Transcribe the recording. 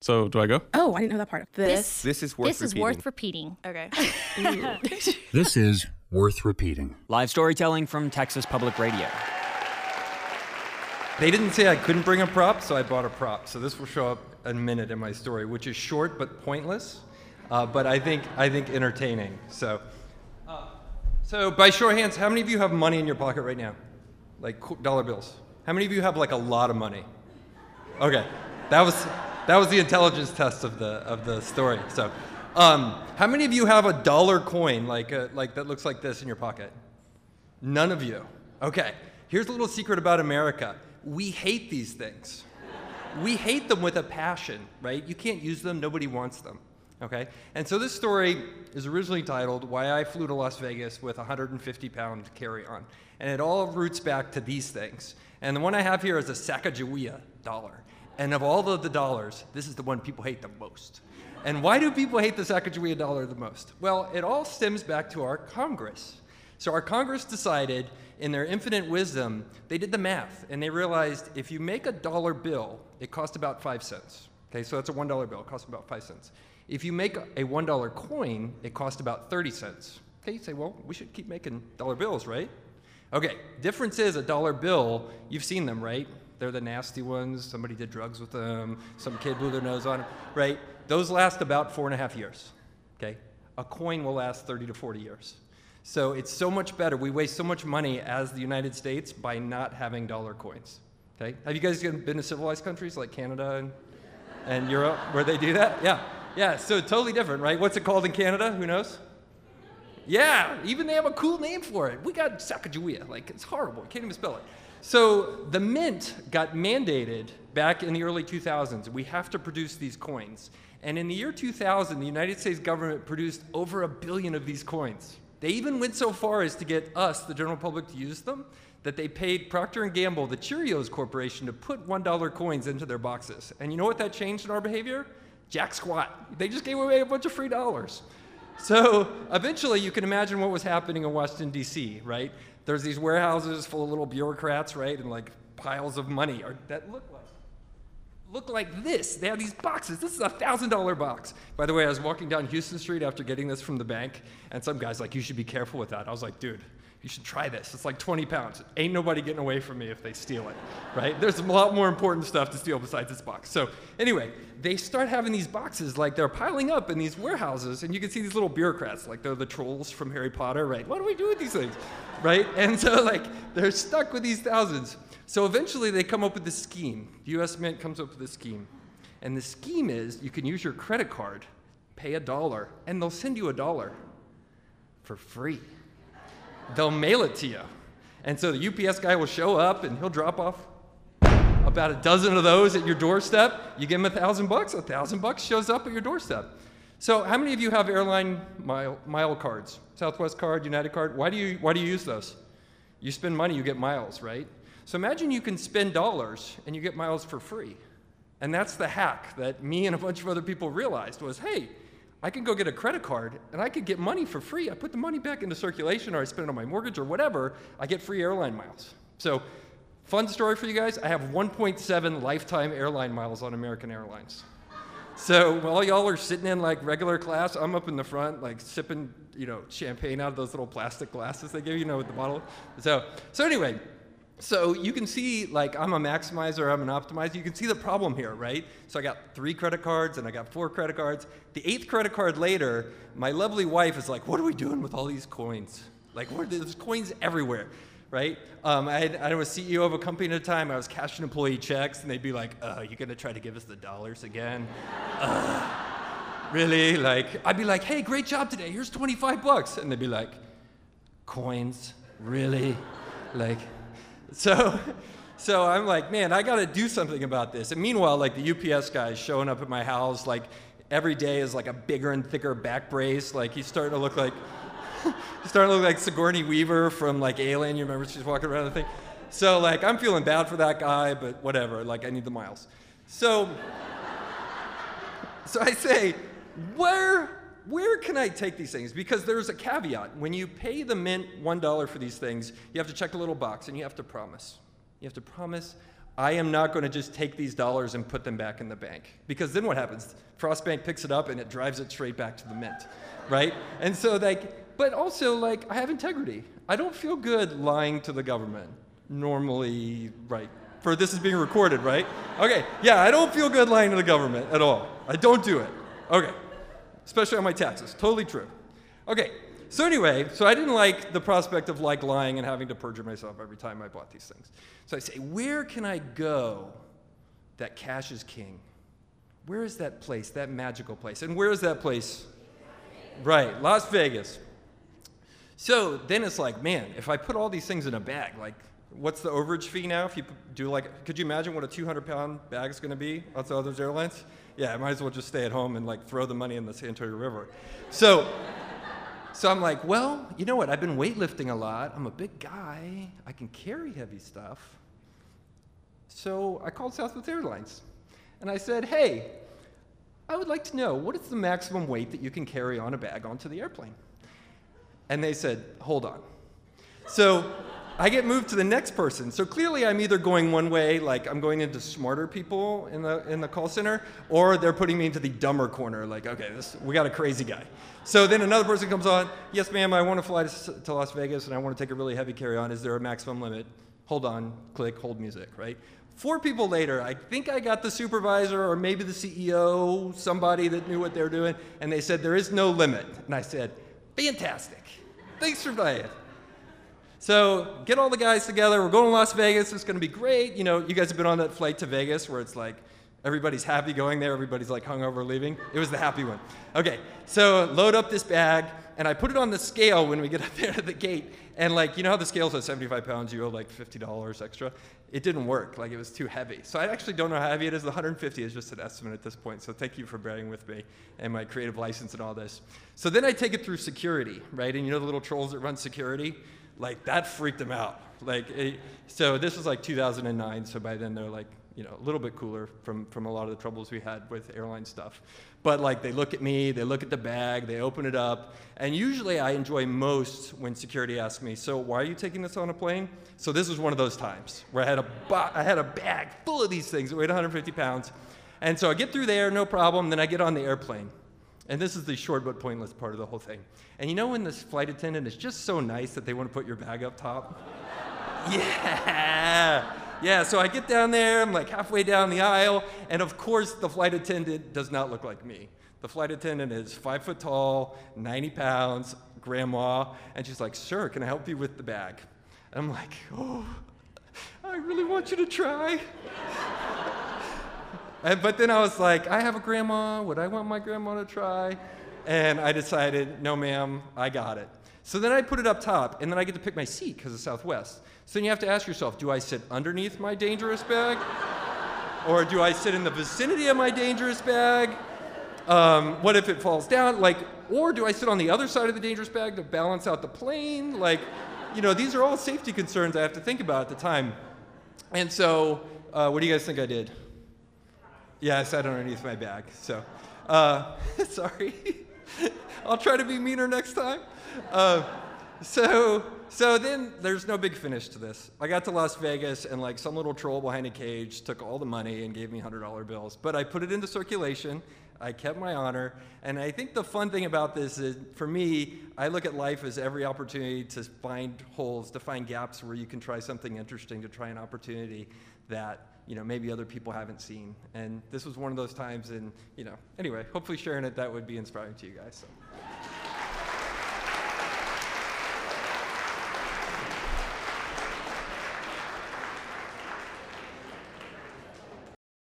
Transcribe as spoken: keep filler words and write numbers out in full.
So do I go? Oh, I didn't know that part. This, This is worth this is repeating. worth repeating. Okay. This is worth repeating. Live storytelling from Texas Public Radio. They didn't say I couldn't bring a prop, so I brought a prop. So this will show up in a minute in my story, which is short but pointless, uh, but I think I think entertaining. So, uh, so by show of hands, how many of you have money in your pocket right now, like co- dollar bills? How many of you have like a lot of money? Okay, that was that was the intelligence test of the of the story. So, um, how many of you have a dollar coin like a, like that looks like this in your pocket? None of you. Okay, here's a little secret about America. We hate these things. We hate them with a passion, right? You can't use them, nobody wants them, okay? And so this story is originally titled Why I Flew to Las Vegas with a one hundred fifty pound carry-on. And it all roots back to these things. And the one I have here is a Sacagawea dollar. And of all of the dollars, this is the one people hate the most. And why do people hate the Sacagawea dollar the most? Well, it all stems back to our Congress. So our Congress decided, in their infinite wisdom, they did the math, and they realized if you make a dollar bill, it costs about five cents. Okay, so that's a one dollar bill, it costs about five cents. If you make a one dollar coin, it costs about thirty cents. Okay, you say, well, we should keep making dollar bills, right? Okay, difference is a dollar bill, you've seen them, right? They're the nasty ones, somebody did drugs with them, some kid blew their nose on them, right? Those last about four and a half years, okay? A coin will last thirty to forty years. So it's so much better. We waste so much money as the United States by not having dollar coins. Okay? Have you guys been to civilized countries like Canada and, and Europe where they do that? Yeah. Yeah, so totally different, right? What's it called in Canada? Who knows? Yeah, even they have a cool name for it. We got Sacagawea. Like, it's horrible. You can't even spell it. So the mint got mandated back in the early two thousands. We have to produce these coins. And in the year two thousand, the United States government produced over a billion of these coins. They even went so far as to get us, the general public, to use them, that they paid Procter and Gamble, the Cheerios Corporation, to put one dollar coins into their boxes. And you know what that changed in our behavior? Jack squat. They just gave away a bunch of free dollars. So eventually you can imagine what was happening in Washington, D C, right? There's these warehouses full of little bureaucrats, right, and like piles of money or, that look like look like this. They have these boxes. This is a one thousand dollar box. By the way, I was walking down Houston Street after getting this from the bank, and some guy's like, you should be careful with that. I was like, dude, you should try this. It's like twenty pounds. Ain't nobody getting away from me if they steal it, right? There's a lot more important stuff to steal besides this box. So anyway, they start having these boxes, like they're piling up in these warehouses, and you can see these little bureaucrats, like they're the trolls from Harry Potter, right? What do we do with these things, right? And so like, they're stuck with these thousands. So eventually they come up with this scheme. U S Mint comes up with this scheme. And the scheme is you can use your credit card, pay a dollar, and they'll send you a dollar for free. They'll mail it to you. And so the U P S guy will show up and he'll drop off about a dozen of those at your doorstep. You give him a thousand bucks, a thousand bucks shows up at your doorstep. So how many of you have airline mile, mile cards? Southwest card, United card? Why do you, why do you use those? You spend money, you get miles, right? So imagine you can spend dollars and you get miles for free. And that's the hack that me and a bunch of other people realized was, hey, I can go get a credit card and I could get money for free. I put the money back into circulation or I spend it on my mortgage or whatever, I get free airline miles. So fun story for you guys, I have one point seven lifetime airline miles on American Airlines. So while y'all are sitting in like regular class, I'm up in the front like sipping, you know, champagne out of those little plastic glasses they give you, you know, with the bottle. So, so anyway, so you can see, like, I'm a maximizer, I'm an optimizer. You can see the problem here, right? So I got three credit cards, and I got four credit cards. The eighth credit card later, my lovely wife is like, what are we doing with all these coins? Like, what, there's coins everywhere, right? Um, I, had, I was C E O of a company at a time. I was cashing employee checks, and they'd be like, uh, you gonna try to give us the dollars again? Uh, really? Like, I'd be like, hey, great job today. Here's twenty-five bucks. And they'd be like, coins? Really? Like... So, so I'm like, man, I got to do something about this. And meanwhile, like the U P S guy showing up at my house, like every day is like a bigger and thicker back brace. Like he's starting to look like, he's starting to look like Sigourney Weaver from like Alien. You remember she's walking around the thing. So like I'm feeling bad for that guy, but whatever. Like I need the miles. So, so I say, where? Where can I take these things? Because there's a caveat. When you pay the Mint one dollar for these things, you have to check a little box and you have to promise. You have to promise, I am not going to just take these dollars and put them back in the bank. Because then what happens? Frost Bank picks it up and it drives it straight back to the mint, right? And so like, but also like, I have integrity. I don't feel good lying to the government. Normally, right? For this is being recorded, right? Okay, yeah, I don't feel good lying to the government at all. I don't do it. Okay, especially on my taxes. Totally true. Okay, so anyway, so I didn't like the prospect of like lying and having to perjure myself every time I bought these things. So I say, where can I go that cash is king? Where is that place, that magical place? And where is that place? Right, Las Vegas. So then it's like, man, if I put all these things in a bag, like, what's the overage fee now? If you do like, could you imagine what a two hundred pound bag is going to be on some other airlines? Yeah, I might as well just stay at home and like throw the money in the San Antonio River. So, so I'm like, well, you know what? I've been weightlifting a lot. I'm a big guy. I can carry heavy stuff. So I called Southwest Airlines, and I said, hey, I would like to know, what is the maximum weight that you can carry on a bag onto the airplane? And they said, hold on. So I get moved to the next person. So clearly I'm either going one way, like I'm going into smarter people in the in the call center, or they're putting me into the dumber corner, like, okay, this, we got a crazy guy. So then another person comes on, yes, ma'am, I want to fly to, to Las Vegas and I want to take a really heavy carry-on. Is there a maximum limit? Hold on, click, hold music, right? Four people later, I think I got the supervisor or maybe the C E O, somebody that knew what they were doing, and they said, there is no limit. And I said, fantastic. Thanks for playing. So get all the guys together. We're going to Las Vegas. It's going to be great. You know, you guys have been on that flight to Vegas where it's like everybody's happy going there. Everybody's like hungover leaving. It was the happy one. Okay, so load up this bag, and I put it on the scale when we get up there to the gate. And like, you know how the scale says seventy-five pounds, you owe like fifty dollars extra? It didn't work. Like, it was too heavy. So I actually don't know how heavy it is. The one hundred fifty is just an estimate at this point. So thank you for bearing with me and my creative license and all this. So then I take it through security, right? And you know the little trolls that run security? Like, that freaked them out. Like, it, so this was like two thousand nine, so by then they're like, you know, a little bit cooler from, from a lot of the troubles we had with airline stuff. But like, they look at me, they look at the bag, they open it up, and usually I enjoy most when security asks me, so why are you taking this on a plane? So this was one of those times where I had a, bo- I had a bag full of these things that weighed one hundred fifty pounds. And so I get through there, no problem, then I get on the airplane. And this is the short but pointless part of the whole thing. And you know when this flight attendant is just so nice that they want to put your bag up top? Yeah, yeah, so I get down there, I'm like halfway down the aisle, and of course the flight attendant does not look like me. The flight attendant is five foot tall, ninety pounds, grandma, and she's like, sir, can I help you with the bag? And I'm like, oh, I really want you to try. And, but then I was like, I have a grandma, would I want my grandma to try? And I decided, no ma'am, I got it. So then I put it up top, and then I get to pick my seat because of Southwest. So then you have to ask yourself, do I sit underneath my dangerous bag? Or do I sit in the vicinity of my dangerous bag? Um, what if it falls down? Like, or do I sit on the other side of the dangerous bag to balance out the plane? Like, you know, these are all safety concerns I have to think about at the time. And so, uh, what do you guys think I did? Yeah, I sat underneath my bag, so, uh, sorry. I'll try to be meaner next time. Uh, so, so then there's no big finish to this. I got to Las Vegas, and like some little troll behind a cage took all the money and gave me one hundred dollar bills. But I put it into circulation. I kept my honor. And I think the fun thing about this is, for me, I look at life as every opportunity to find holes, to find gaps where you can try something interesting, to try an opportunity that, you know, maybe other people haven't seen. And this was one of those times, and, you know, anyway, hopefully sharing it, that would be inspiring to you guys. So.